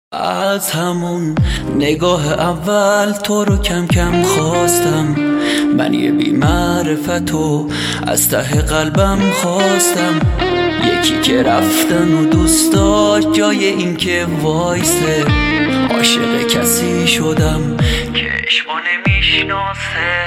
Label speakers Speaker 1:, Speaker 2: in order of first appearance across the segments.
Speaker 1: از همون نگاه اول تو رو کم کم خواستم، من یه بی معرفتو از ته قلبم خواستم. یکی که رفتن و دوست داشت جای این که وایسه، عاشق کسی شدم که عشقو نمیشناسه.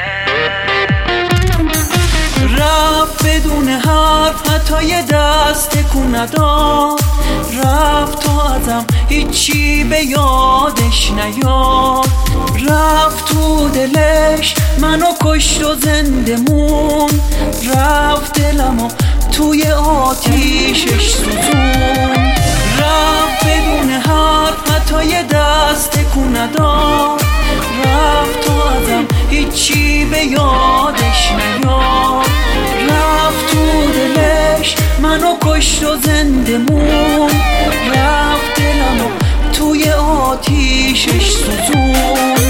Speaker 1: رفت بدون حرف، حتی یه دست تکون نداد. رفت تا ازم هیچی به یادش نیاد. رفت تو دلش منو کشت و زنده مون. رفت دلمو توی آتیشش سوزون. رفت بدون حرف، حتی یه دست تکون نداد. رفت تا ازم هیچی به یادش نیاد. رفت تو دلش منو کشت و زنده مون. رفت دلمو توی آتیشش سوزون.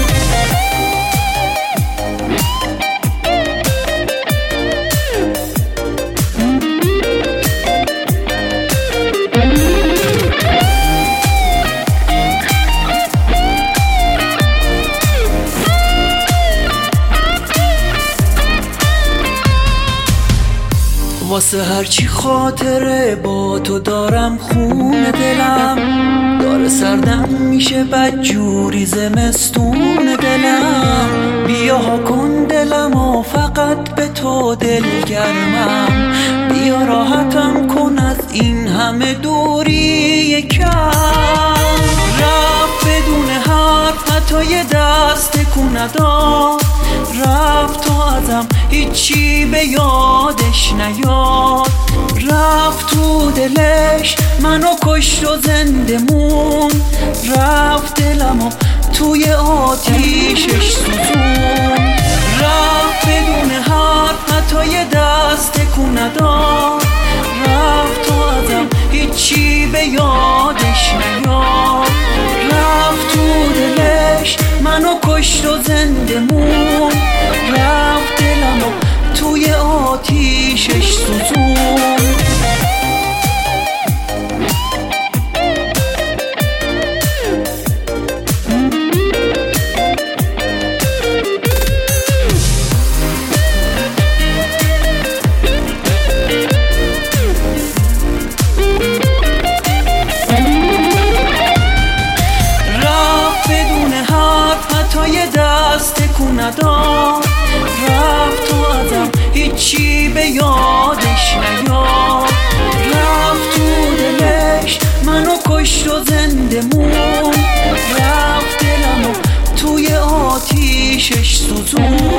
Speaker 1: واسه هرچی خاطره با تو دارم خون دلم داره سردم میشه بدجوری زمستون دلم. بیا ها کن دلم و فقط به تو دلگرمم. بیا راحتم کن از این همه دوری یکم. رفت بدون حرف، حتی یه دست تکون نداد. رفت تا ازم هیچی به یادش نیاد. رفت تو دلش منو کشت و زنده مون. رفت دلمو توی آتیشش سوزون. رفت بدون حرف، حتی یه دست تکون نداد. رفت تا ازم هیچی به یادش نیاد. رفت تو دلش منو کشت و زنده مون. رفت دلمو توی آتیشش سوزون. تکون نداد. رفت تو ازم هیچی به یادش نیاد. رفت تو دلش منو کشت و زنده مون. رفت دلمو توی آتیشش سوزون.